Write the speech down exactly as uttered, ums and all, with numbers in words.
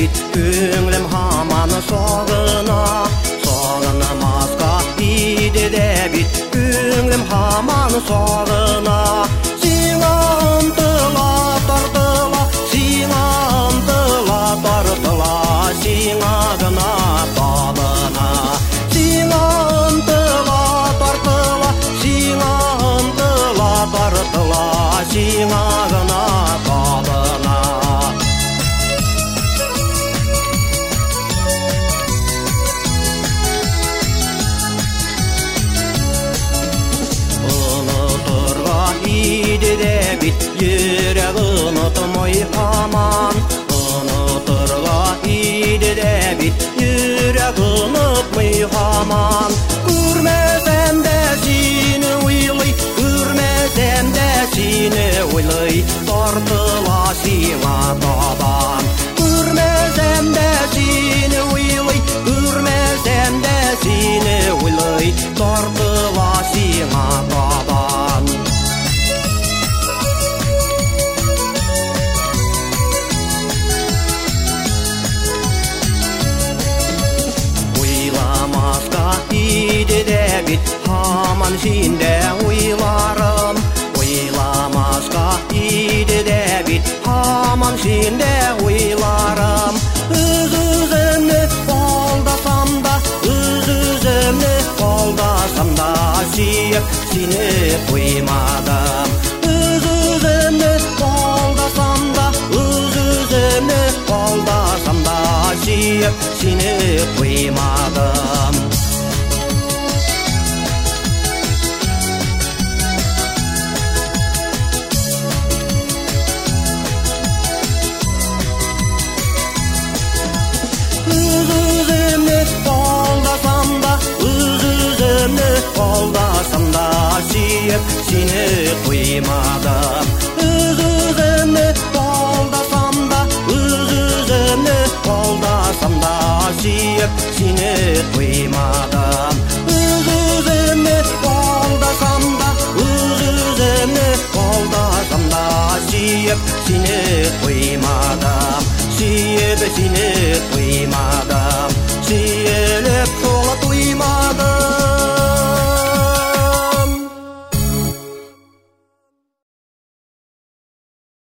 бит көңілім хаманы сағына, сағынамасқа иде де бит көңілім хаманы сағына. Сиңа ұмтыла тартыла, сиңа ұмтыла тартыла, сиңа гына табына. Сиңа ұмтыла тартыла, сиңа ұмтыла тартыла, сиңа гына табына. Бит йөрәк онытмый һаман, онытырга иде дә бит йөрәк онытмый һаман. Күрмәсәм дә сине уйлый, күрмәсәм дә сине уйлый, тартыла сиңа табан. Күрмәсәм дә сине уйлый, күрмәсәм дә сине уйлый, тартыла сиңа табан. Иде дә бит һаман синдә уйларым, уйламаска иде дә бит һаман синдә уйларым. Үз-үземне алдасам да, үз-үземне алдасам да, сөйеп сине куймадым. Үз-үземне алдасам да, үз-үземне алдасам да, сөйеп сине куймадым. Алдасам да, сөйеп сине куймадым. Үз-үземне алдасам да, үз-үземне алдасам да, сөйеп сине куймадым.